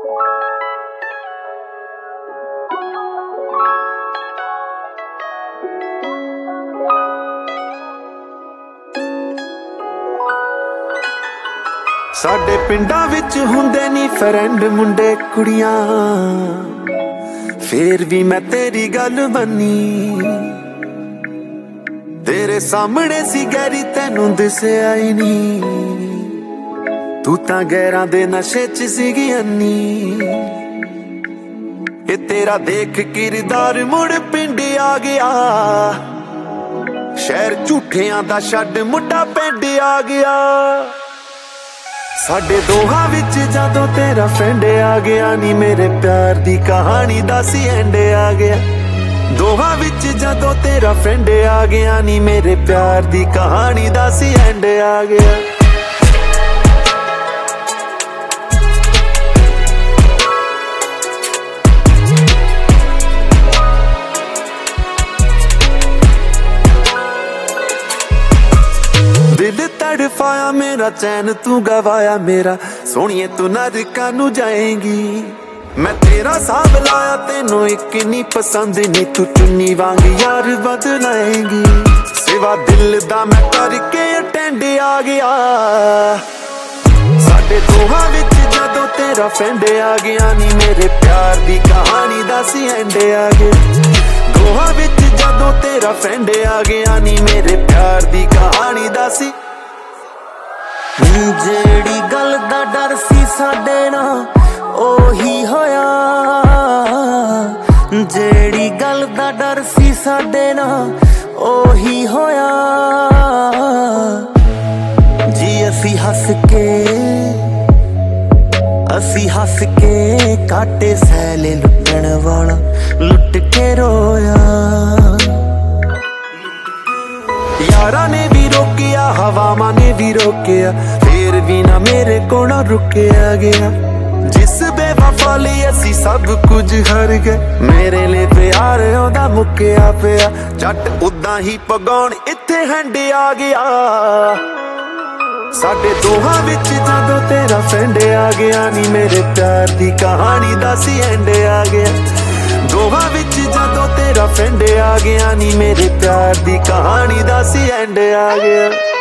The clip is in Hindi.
साडे पिंडां विच हुंदे नी फ्रेंड मुंडे कुड़ियां, फिर भी मैं तेरी गल मन्नी। तेरे सामने सी गैरी तैनू दिसया ही नी, तू तां गैरां दे नशे च सीगी अन्नी। ए तेरा देख किरदार मुड़ पिंड आ गया, शहर झूठियां दा छड्ड मुंडा पिंड आ गया। साडे दोहां विच जदों तेरा फ्रेंड आ गया नी, मेरे प्यार दी कहानी दा सी एंड आ गया। दोहां विच जदों तेरा फ्रेंड आ गया नी, मेरे प्यार दी कहानी दा सी एंड आ गया। दिल तड़फाया मेरा, चैन तू गवाया मेरा, सोनिए तू नरकां नू जाएगी। मैं तेरा साब लाया तेनों एक नी पसंद नी, तू चुन्नी वांग यार बदलाएगी। सिवा दिल दा मैं करके अटेंड आ गया। साडे दोहां विच जदों तेरा फ्रेंड आ गया नी, मेरे प्यार दी कहानी दा सी एंड आ गया। दोहां विच जदों तेरा फ्रेंड आ गया नी, मेरे प्यार दी कहानी दा सी। जेड़ी गल दा डर सी साडे नाल ओही होया, जेड़ी गल दा डर सी साडे नाल ओही होया। जी असी हस के काटे सैले लुटण वाला लुट के रोया। यारा ने भी रोकिया, हवावां ने भी रोकिया, फिर भी ना मेरे को ना रुकिया गया। जिस बेवफा लई असी सब कुछ हार गए, मेरे लिए प्यार ओदा मुक्किया पिया। जट उदां ही पगौण इत्थे हैंड आ गया। साडे दोहां विच जदों तेरा फ्रेंड आ गया नी, मेरे प्यार दी कहानी दा सी एंड आ गया। दोहां विच जदों तेरा फ्रेंड आ गया नी, मेरे प्यार दी कहानी दा सी एंड आ गया।